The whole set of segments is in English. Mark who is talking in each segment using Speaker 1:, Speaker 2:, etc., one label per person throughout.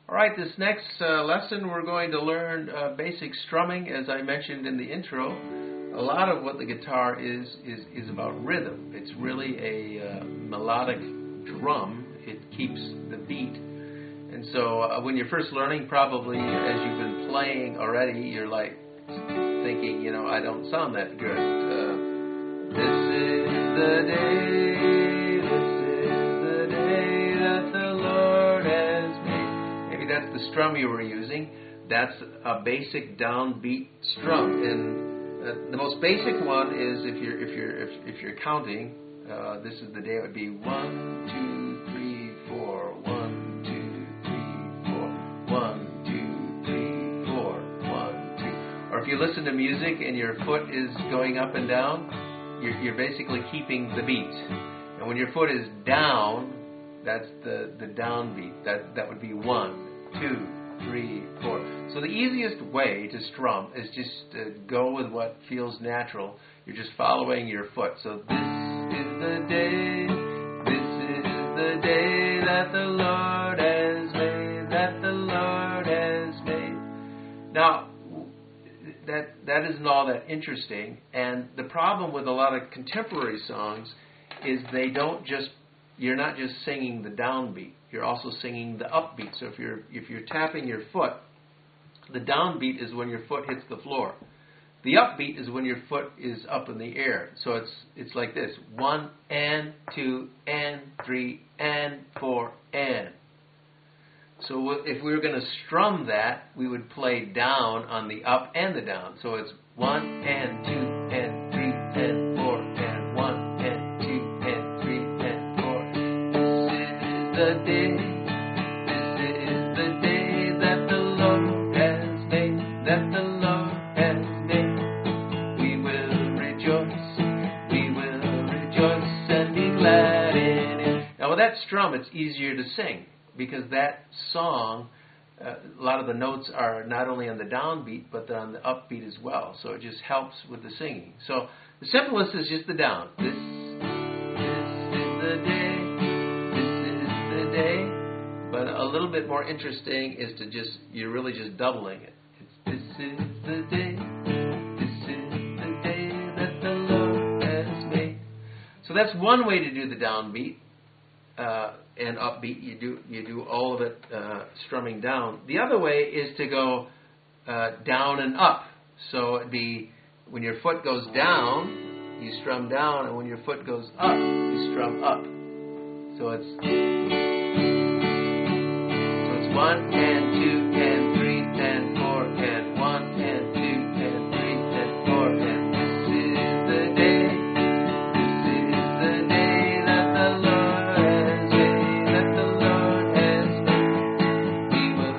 Speaker 1: All right, this next lesson we're going to learn basic strumming, as I mentioned in the intro. A lot of what the guitar is about rhythm. It's really a melodic drum. It keeps the beat. And so when you're first learning, probably as you've been playing already, you're like thinking, you know, I don't sound that good. This is the day that the Lord has made. Maybe that's the strum you were using. That's a basic downbeat strum. And the most basic one is if you're counting. This is the day. It would be 1, 2, 3, 4. 1, 2, 3, 4. 1, 2, 3, 4. 1, 2. Or if you listen to music and your foot is going up and down, you're basically keeping the beat. And when your foot is down, that's the downbeat. That would be 1, 2, 3, 4. So the easiest way to strum is just to go with what feels natural. You're just following your foot. So this is the day that the Lord has made, that the Lord has made. Now, that isn't all that interesting, and the problem with a lot of contemporary songs is you're not just singing the downbeat, you're also singing the upbeat. So if you're tapping your foot, the downbeat is when your foot hits the floor. The upbeat is when your foot is up in the air. So it's like this: 1 and 2 and 3 and 4 and. So if we were going to strum that, we would play down on the up and the down. So it's 1 and 2 and 3 and 4 and 1 and 2 and 3 and 4. This is the day. This is the day that the Lord has made. That the Lord has made. We will rejoice. We will rejoice and be glad in it. Now with that strum, it's easier to sing, because that song, a lot of the notes are not only on the downbeat, but they're on the upbeat as well. So it just helps with the singing. So the simplest is just the down. This is the day. This is the day. But a little bit more interesting is to you're really just doubling it. This is the day. This is the day that the Lord has made. So that's one way to do the downbeat. And upbeat, you do all of it strumming down. The other way is to go down and up. So it'd be when your foot goes down, you strum down, and when your foot goes up, you strum up. So it's 1 and 2 and 3 and 4 and 1 and 2 and 3 and 4 and this is the day. This is the day that the Lord has made, that the Lord has made. We will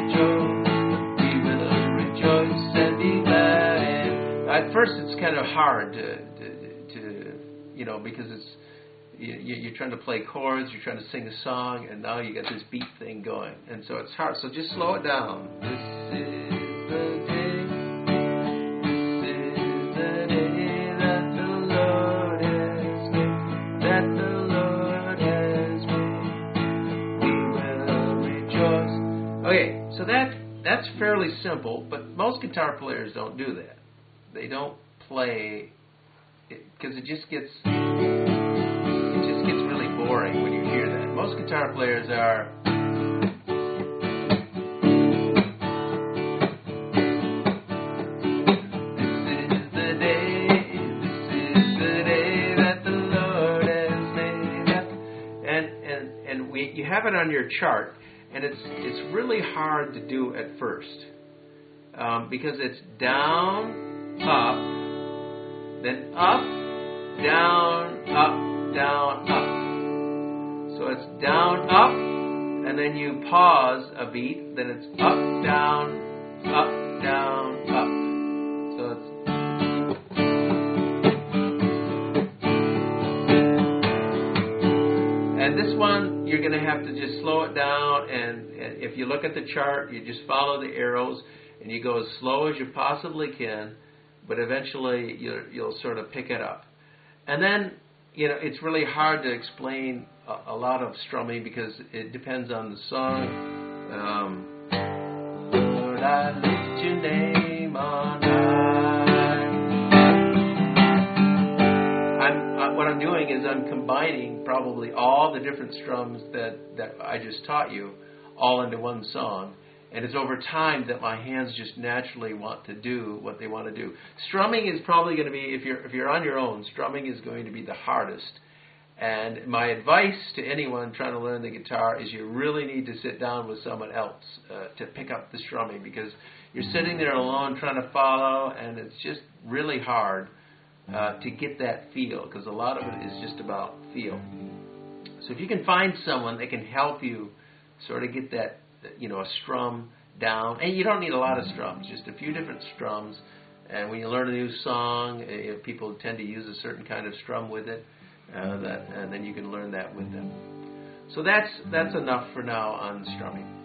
Speaker 1: rejoice and be glad. And at first, it's kind of hard to because you're trying to play chords, you're trying to sing a song, and now you got this beat thing going, and so it's hard. So just slow it down. This is the day. This is the day that the Lord has made. That the Lord has made. We will rejoice. Okay, so that's fairly simple, but most guitar players don't do that. They don't play because it just gets really boring when you hear that. Most guitar players are you have it on your chart, and it's really hard to do at first because it's down, up, then up, down, up, down, up. So it's down, up, and then you pause a beat, then it's up, down, up, down, up. So it's and this one, you're going to have to just slow it down, and if you look at the chart, you just follow the arrows, and you go as slow as you possibly can, but eventually you'll sort of pick it up. And then, it's really hard to explain a lot of strumming because it depends on the song. your name on high. What I'm doing is I'm combining probably all the different strums that I just taught you all into one song. And it's over time that my hands just naturally want to do what they want to do. Strumming is probably going to be, if you're on your own, strumming is going to be the hardest. And my advice to anyone trying to learn the guitar is you really need to sit down with someone else to pick up the strumming, because you're sitting there alone trying to follow, and it's just really hard to get that feel, because a lot of it is just about feel. So if you can find someone that can help you sort of get that, a strum down, and you don't need a lot of strums, just a few different strums. And when you learn a new song, people tend to use a certain kind of strum with it, and then you can learn that with them. So that's enough for now on strumming.